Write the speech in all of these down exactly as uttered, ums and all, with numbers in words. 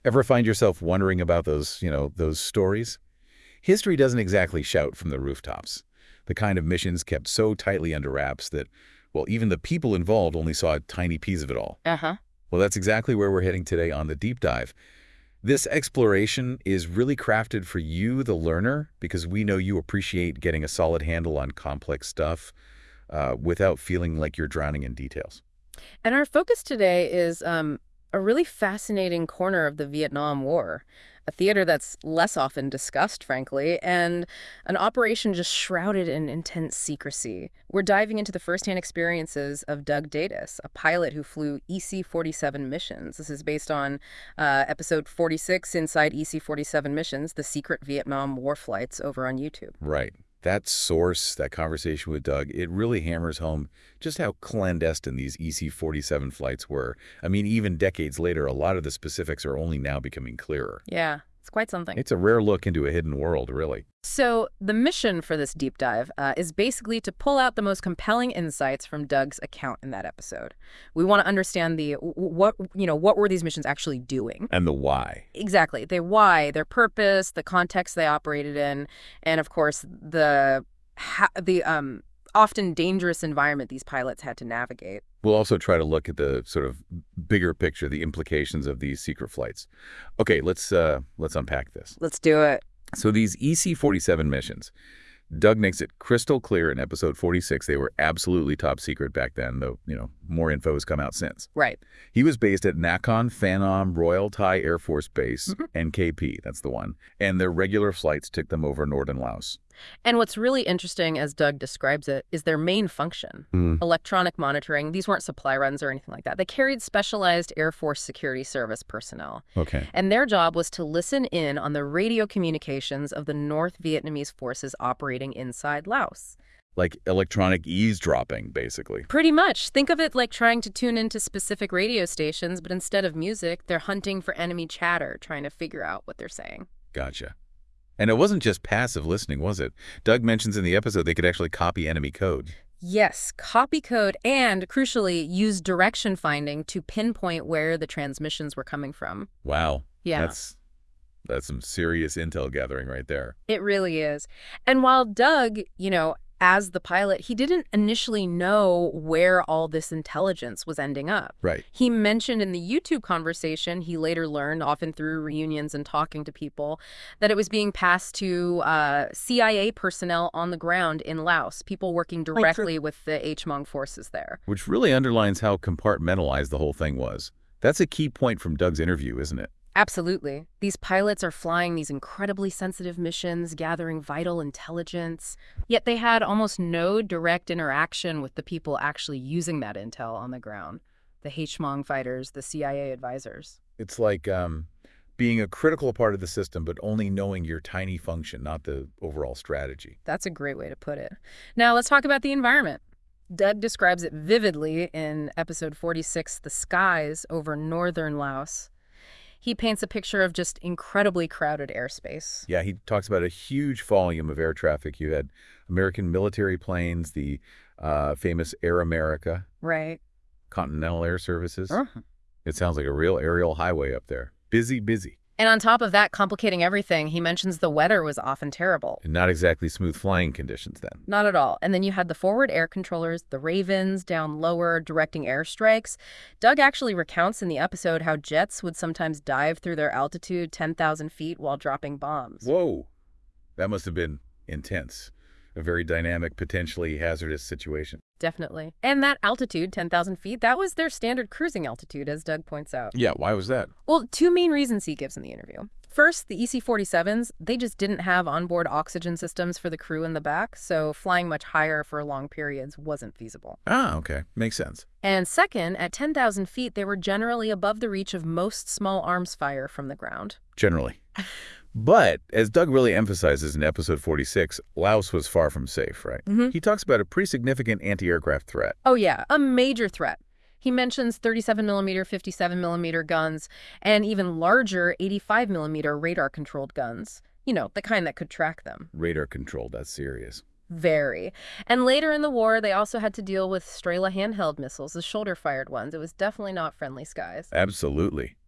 Ever find yourself wondering about those, you know, those stories? History doesn't exactly shout from the rooftops. The kind of missions kept so tightly under wraps that, well, even the people involved only saw a tiny piece of it all. Uh-huh. Well, that's exactly where we're heading today on the deep dive. This exploration is really crafted for you, the learner, because we know you appreciate getting a solid handle on complex stuff uh, without feeling like you're drowning in details. And our focus today is um, a really fascinating corner of the Vietnam War, a theater that's less often discussed, frankly, and an operation just shrouded in intense secrecy. We're diving into the firsthand experiences of Doug Datis, a pilot who flew E C forty-seven missions. This is based on uh, episode forty-six inside E C forty-seven Missions, the secret Vietnam War flights over on YouTube. Right. That source, that conversation with Doug, it really hammers home just how clandestine these E C forty-seven flights were. I mean, even decades later, a lot of the specifics are only now becoming clearer. Yeah, it's quite something. It's a rare look into a hidden world, really. So the mission for this deep dive uh, is basically to pull out the most compelling insights from Doug's account in that episode. We want to understand the what you know what were these missions actually doing, And the why. exactly their why, their purpose, the context they operated in, and of course the ha the um often dangerous environment these pilots had to navigate. We'll also try to look at the sort of bigger picture, the implications of these secret flights. Okay, let's uh, let's unpack this. Let's do it. So these E C forty-seven missions, Doug makes it crystal clear in episode forty-six they were absolutely top secret back then, though, you know, more info has come out since. Right. He was based at Nakhon Phanom Royal Thai Air Force Base, Mhm. N K P, that's the one, and their regular flights took them over northern Laos. And what's really interesting, as Doug describes it, is their main function. Mm. Electronic monitoring. These weren't supply runs or anything like that. They carried specialized Air Force Security Service personnel. Okay. And their job was to listen in on the radio communications of the North Vietnamese forces operating inside Laos. Like electronic eavesdropping, basically. Pretty much. Think of it like trying to tune into specific radio stations, but instead of music, they're hunting for enemy chatter, trying to figure out what they're saying. Gotcha. And it wasn't just passive listening, was it? Doug mentions in the episode they could actually copy enemy code. Yes, copy code and, crucially, use direction finding to pinpoint where the transmissions were coming from. Wow. Yeah. That's that's some serious intel gathering right there. It really is. And while Doug, you know, as the pilot, he didn't initially know where all this intelligence was ending up. Right. He mentioned in the YouTube conversation, he later learned, often through reunions and talking to people, that it was being passed to uh, C I A personnel on the ground in Laos, people working directly with the H Mong forces there. Which really underlines how compartmentalized the whole thing was. That's a key point from Doug's interview, isn't it? Absolutely. These pilots are flying these incredibly sensitive missions, gathering vital intelligence, yet they had almost no direct interaction with the people actually using that intel on the ground, the H Mong fighters, the C I A advisors. It's like um, being a critical part of the system, but only knowing your tiny function, not the overall strategy. That's a great way to put it. Now let's talk about the environment. Doug describes it vividly in episode forty-six, The Skies over northern Laos. He paints a picture of just incredibly crowded airspace. Yeah, he talks about a huge volume of air traffic. You had American military planes, the uh, famous Air America, Right. Continental Air Services. Uh-huh. It sounds like a real aerial highway up there. Busy, busy. And on top of that, complicating everything, he mentions the weather was often terrible. And not exactly smooth flying conditions then. Not at all. And then you had the forward air controllers, the Ravens, down lower, directing airstrikes. Doug actually recounts in the episode how jets would sometimes dive through their altitude ten thousand feet while dropping bombs. Whoa. That must have been intense. A very dynamic, potentially hazardous situation. Definitely. And that altitude, ten thousand feet, that was their standard cruising altitude, as Doug points out. Yeah, why was that? Well, two main reasons he gives in the interview. First, the E C forty-sevens, they just didn't have onboard oxygen systems for the crew in the back, so flying much higher for long periods wasn't feasible. Ah, okay. Makes sense. And second, at ten thousand feet, they were generally above the reach of most small arms fire from the ground. Generally. But, as Doug really emphasizes in episode forty-six, Laos was far from safe, right? Mm-hmm. He talks about a pretty significant anti-aircraft threat. Oh yeah, a major threat. He mentions thirty-seven millimeter, fifty-seven millimeter guns, and even larger eighty-five millimeter radar-controlled guns. You know, the kind that could track them. Radar controlled, that's serious. Very. And later in the war, they also had to deal with Strela handheld missiles, the shoulder-fired ones. It was definitely not friendly skies. Absolutely.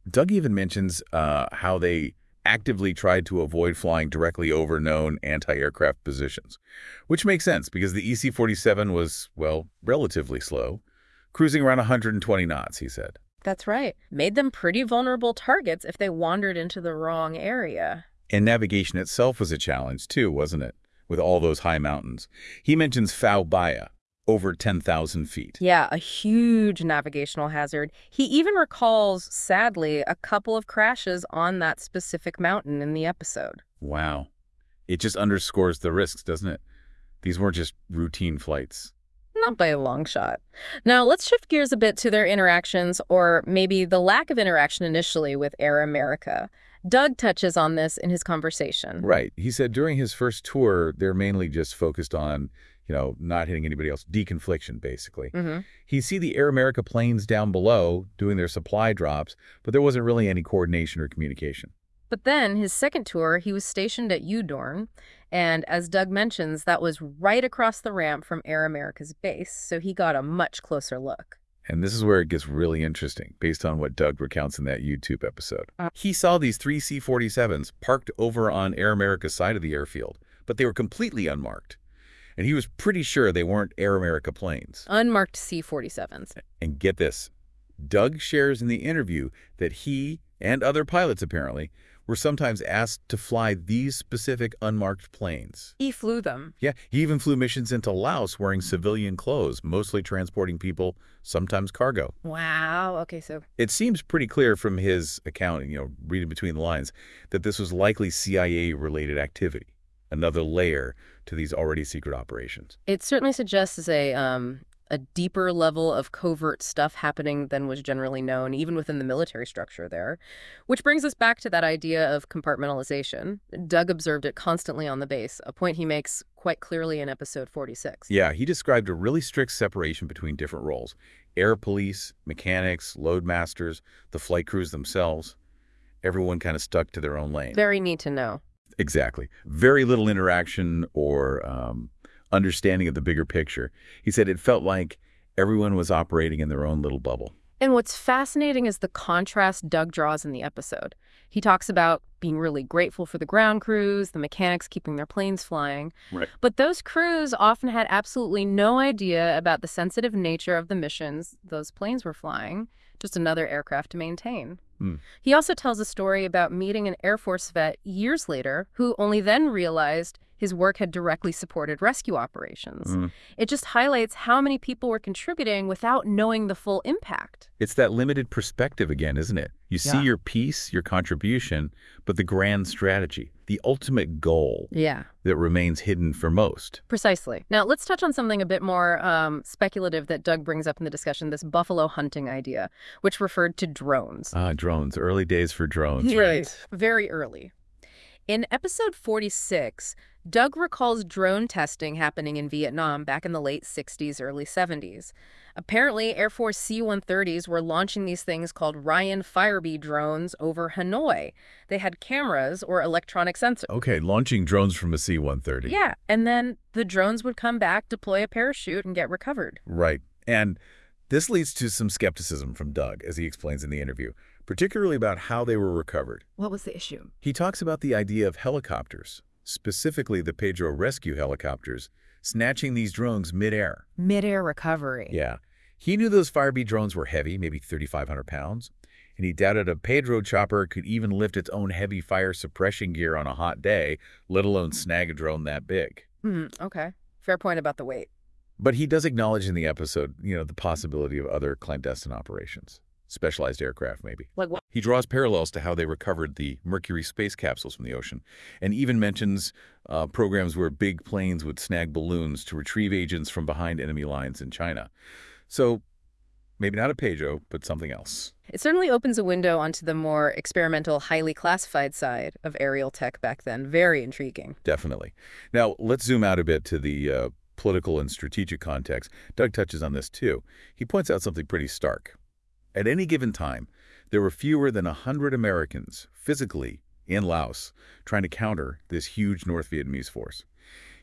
Doug even mentions uh, how they actively tried to avoid flying directly over known anti-aircraft positions, which makes sense because the E C forty-seven was, well, relatively slow, cruising around one hundred twenty knots, he said. That's right. Made them pretty vulnerable targets if they wandered into the wrong area. And navigation itself was a challenge, too, wasn't it? With all those high mountains. He mentions Phao Baya, over ten thousand feet. Yeah, a huge navigational hazard. He even recalls, sadly, a couple of crashes on that specific mountain in the episode. Wow. It just underscores the risks, doesn't it? These weren't just routine flights. Not by a long shot. Now, let's shift gears a bit to their interactions, or maybe the lack of interaction initially with Air America. Doug touches on this in his conversation. Right. He said during his first tour, they're mainly just focused on, you know, not hitting anybody else, deconfliction, basically. Mm-hmm. He'd see the Air America planes down below doing their supply drops, but there wasn't really any coordination or communication. But then, his second tour, he was stationed at Udorn, and as Doug mentions, that was right across the ramp from Air America's base, so he got a much closer look. And this is where it gets really interesting, based on what Doug recounts in that YouTube episode. Uh, he saw these three C forty-sevens parked over on Air America's side of the airfield, but they were completely unmarked. And he was pretty sure they weren't Air America planes. Unmarked C forty-sevens. And get this, Doug shares in the interview that he, and other pilots apparently, were sometimes asked to fly these specific unmarked planes. He flew them. Yeah, he even flew missions into Laos wearing civilian clothes, mostly transporting people, sometimes cargo. Wow. Okay, so... It seems pretty clear from his account, you know, reading between the lines, that this was likely C I A-related activity, another layer to these already secret operations. It certainly suggests a, um, a deeper level of covert stuff happening than was generally known, even within the military structure there. Which brings us back to that idea of compartmentalization. Doug observed it constantly on the base, a point he makes quite clearly in episode forty-six. Yeah, he described a really strict separation between different roles. Air police, mechanics, loadmasters, the flight crews themselves. Everyone kind of stuck to their own lane. Very neat to know. Exactly. Very little interaction or um, understanding of the bigger picture. He said it felt like everyone was operating in their own little bubble. And what's fascinating is the contrast Doug draws in the episode. He talks about being really grateful for the ground crews, the mechanics keeping their planes flying. Right. But those crews often had absolutely no idea about the sensitive nature of the missions those planes were flying, just another aircraft to maintain. Hmm. He also tells a story about meeting an Air Force vet years later who only then realized his work had directly supported rescue operations. Mm. It just highlights how many people were contributing without knowing the full impact. It's that limited perspective again, isn't it? You see Yeah. your piece, your contribution, but the grand strategy, the ultimate goal Yeah. that remains hidden for most. Precisely. Now, let's touch on something a bit more um, speculative that Doug brings up in the discussion, this buffalo hunting idea, which referred to drones. Ah, drones. Early days for drones. Very early. In episode forty-six, Doug recalls drone testing happening in Vietnam back in the late sixties, early seventies. Apparently, Air Force C one thirties were launching these things called Ryan Firebee drones over Hanoi. They had cameras or electronic sensors. Okay, launching drones from a C one thirty. Yeah, and then the drones would come back, deploy a parachute, and get recovered. Right. And this leads to some skepticism from Doug, as he explains in the interview, particularly about how they were recovered. What was the issue? He talks about the idea of helicopters, specifically the Pedro rescue helicopters, snatching these drones midair. Mid-air recovery. Yeah. He knew those Firebee drones were heavy, maybe thirty-five hundred pounds, and he doubted a Pedro chopper could even lift its own heavy fire suppression gear on a hot day, let alone snag a drone that big. Hmm, okay. Fair point about the weight. But he does acknowledge in the episode, you know, the possibility of other clandestine operations. Specialized aircraft, maybe. Like what? He draws parallels to how they recovered the Mercury space capsules from the ocean, and even mentions uh, programs where big planes would snag balloons to retrieve agents from behind enemy lines in China. So maybe not a Pedro, but something else. It certainly opens a window onto the more experimental, highly classified side of aerial tech back then. Very intriguing. Definitely. Now, let's zoom out a bit to the uh, political and strategic context. Doug touches on this too. He points out something pretty stark. At any given time, there were fewer than one hundred Americans physically in Laos trying to counter this huge North Vietnamese force.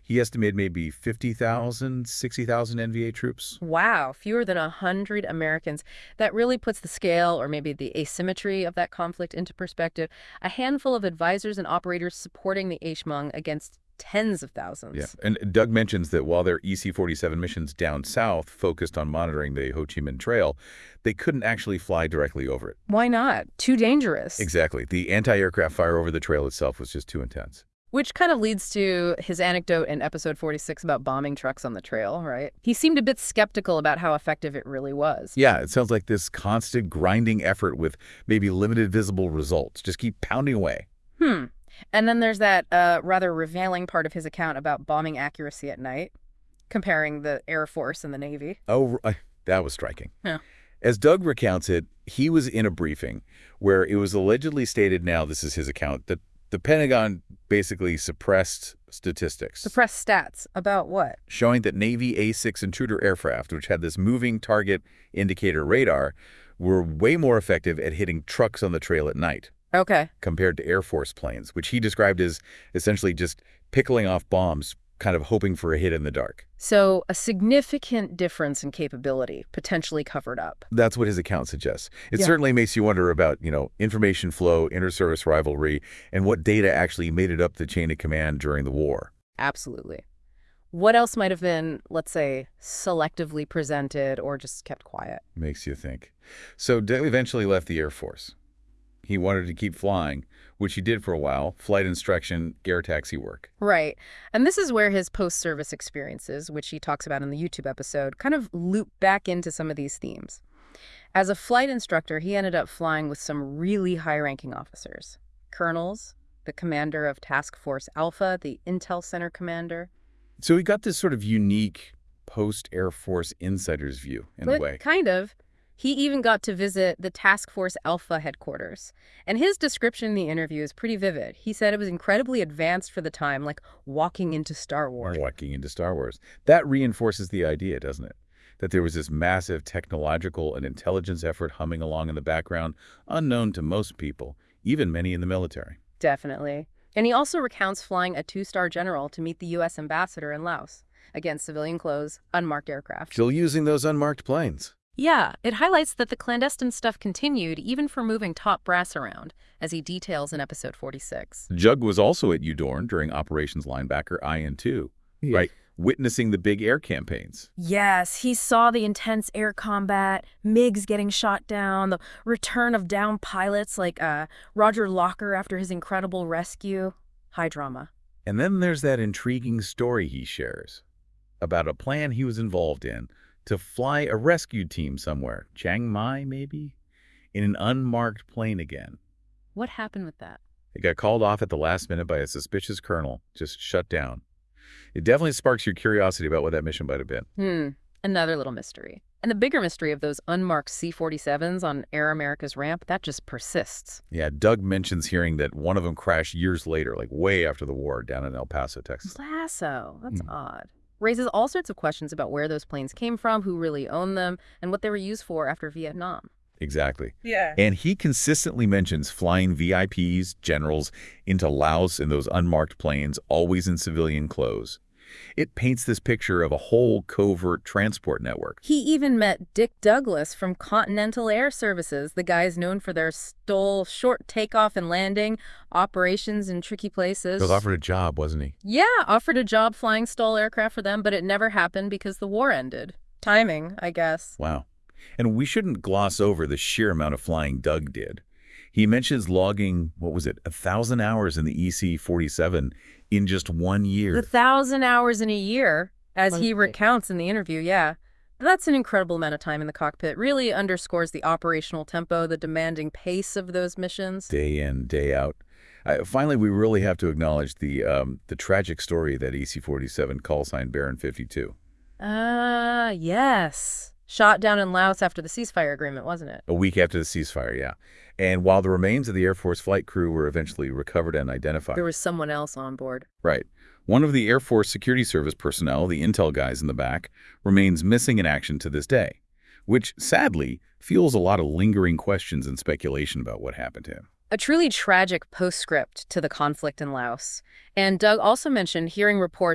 He estimated maybe fifty thousand, sixty thousand N V A troops. Wow, fewer than one hundred Americans. That really puts the scale, or maybe the asymmetry of that conflict into perspective. A handful of advisors and operators supporting the Hmong against tens of thousands. Yeah, and Doug mentions that while their E C forty-seven missions down south focused on monitoring the Ho Chi Minh Trail, they couldn't actually fly directly over it. Why not? Too dangerous. Exactly. The anti-aircraft fire over the trail itself was just too intense. Which kind of leads to his anecdote in episode forty-six about bombing trucks on the trail, right? He seemed a bit skeptical about how effective it really was. Yeah, it sounds like this constant grinding effort with maybe limited visible results. Just keep pounding away. Hmm. And then there's that uh, rather revealing part of his account about bombing accuracy at night, comparing the Air Force and the Navy. Oh, uh, that was striking. Yeah. As Doug recounts it, he was in a briefing where it was allegedly stated, now this is his account, that the Pentagon basically suppressed statistics. Suppressed stats. About what? Showing that Navy A six intruder aircraft, which had this moving target indicator radar, were way more effective at hitting trucks on the trail at night. Okay. Compared to Air Force planes, which he described as essentially just pickling off bombs, kind of hoping for a hit in the dark. So a significant difference in capability, potentially covered up. That's what his account suggests. It Yeah. certainly makes you wonder about, you know, information flow, inter-service rivalry, and what data actually made it up the chain of command during the war. Absolutely. What else might have been, let's say, selectively presented or just kept quiet? Makes you think. So Doug eventually left the Air Force. He wanted to keep flying, which he did for a while, flight instruction, air taxi work. Right. And this is where his post-service experiences, which he talks about in the YouTube episode, kind of loop back into some of these themes. As a flight instructor, he ended up flying with some really high-ranking officers. Colonels, the commander of Task Force Alpha, the Intel Center commander. So he got this sort of unique post-Air Force insider's view, in But a way. kind of. He even got to visit the Task Force Alpha headquarters. And his description in the interview is pretty vivid. He said it was incredibly advanced for the time, like walking into Star Wars. Walking into Star Wars. That reinforces the idea, doesn't it? That there was this massive technological and intelligence effort humming along in the background, unknown to most people, even many in the military. Definitely. And he also recounts flying a two-star general to meet the U S ambassador in Laos. Again, civilian clothes, unmarked aircraft. Still using those unmarked planes. Yeah, it highlights that the clandestine stuff continued even for moving top brass around, as he details in episode forty-six. Jug was also at Udorn during Operations Linebacker I N two, right? Witnessing the big air campaigns. Yes, he saw the intense air combat, MiGs getting shot down, the return of downed pilots like uh, Roger Locker after his incredible rescue. High drama. And then there's that intriguing story he shares about a plan he was involved in to fly a rescue team somewhere, Chiang Mai maybe, in an unmarked plane again. What happened with that? It got called off at the last minute by a suspicious colonel, just shut down. It definitely sparks your curiosity about what that mission might have been. Hmm, another little mystery. And the bigger mystery of those unmarked C forty-sevens on Air America's ramp, that just persists. Yeah, Doug mentions hearing that one of them crashed years later, like way after the war, down in El Paso, Texas. Lasso, that's Hmm. odd. Raises all sorts of questions about where those planes came from, who really owned them, and what they were used for after Vietnam. Exactly. Yeah. And he consistently mentions flying V I Ps, generals, into Laos in those unmarked planes, always in civilian clothes. It paints this picture of a whole covert transport network. He even met Dick Douglas from Continental Air Services, the guys known for their STOL short takeoff and landing, operations in tricky places. He was offered a job, wasn't he? Yeah, offered a job flying STOL aircraft for them, but it never happened because the war ended. Timing, I guess. Wow. And we shouldn't gloss over the sheer amount of flying Doug did. He mentions logging, what was it, a thousand hours in the E C forty-seven in just one year. A thousand hours in a year, as he recounts in the interview, yeah. That's an incredible amount of time in the cockpit. Really underscores the operational tempo, the demanding pace of those missions. Day in, day out. Uh, finally, we really have to acknowledge the um, the tragic story of that E C forty-seven call sign Baron fifty-two. Ah, uh, yes. Shot down in Laos after the ceasefire agreement, wasn't it? A week after the ceasefire, yeah. And while the remains of the Air Force flight crew were eventually recovered and identified. There was someone else on board. Right. One of the Air Force Security Service personnel, the intel guys in the back, remains missing in action to this day, which, sadly, fuels a lot of lingering questions and speculation about what happened to him. A truly tragic postscript to the conflict in Laos. And Doug also mentioned hearing reports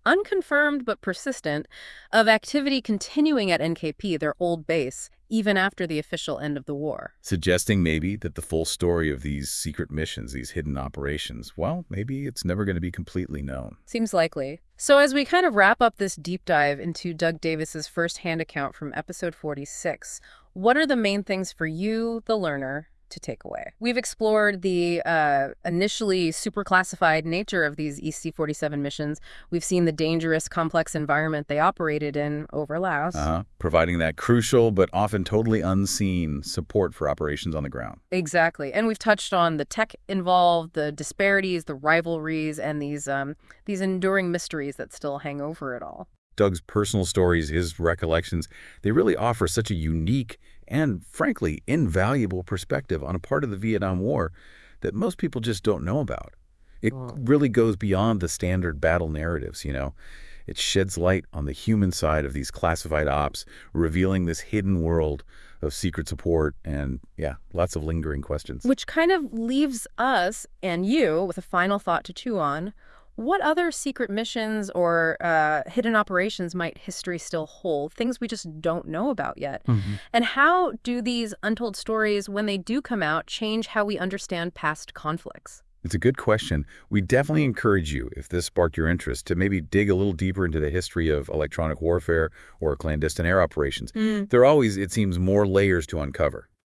unconfirmed but persistent, of activity continuing at N K P, their old base, even after the official end of the war. Suggesting maybe that the full story of these secret missions, these hidden operations, well, maybe it's never going to be completely known. Seems likely. So as we kind of wrap up this deep dive into Doug Davis's first-hand account from episode forty-six, what are the main things for you, the learner, to take away? We've explored the uh, initially super classified nature of these E C forty-seven missions. We've seen the dangerous, complex environment they operated in over Laos. Uh-huh. Providing that crucial but often totally unseen support for operations on the ground. Exactly. And we've touched on the tech involved, the disparities, the rivalries, and these um, these enduring mysteries that still hang over it all. Doug's personal stories, his recollections, they really offer such a unique and, frankly, invaluable perspective on a part of the Vietnam War that most people just don't know about. It really goes beyond the standard battle narratives, you know. It sheds light on the human side of these classified ops, revealing this hidden world of secret support and, yeah, lots of lingering questions. Which kind of leaves us and you with a final thought to chew on. What other secret missions or uh, hidden operations might history still hold, things we just don't know about yet? Mm-hmm. And how do these untold stories, when they do come out, change how we understand past conflicts? It's a good question. We definitely encourage you, if this sparked your interest, to maybe dig a little deeper into the history of electronic warfare or clandestine air operations. Mm. There are always, it seems, more layers to uncover.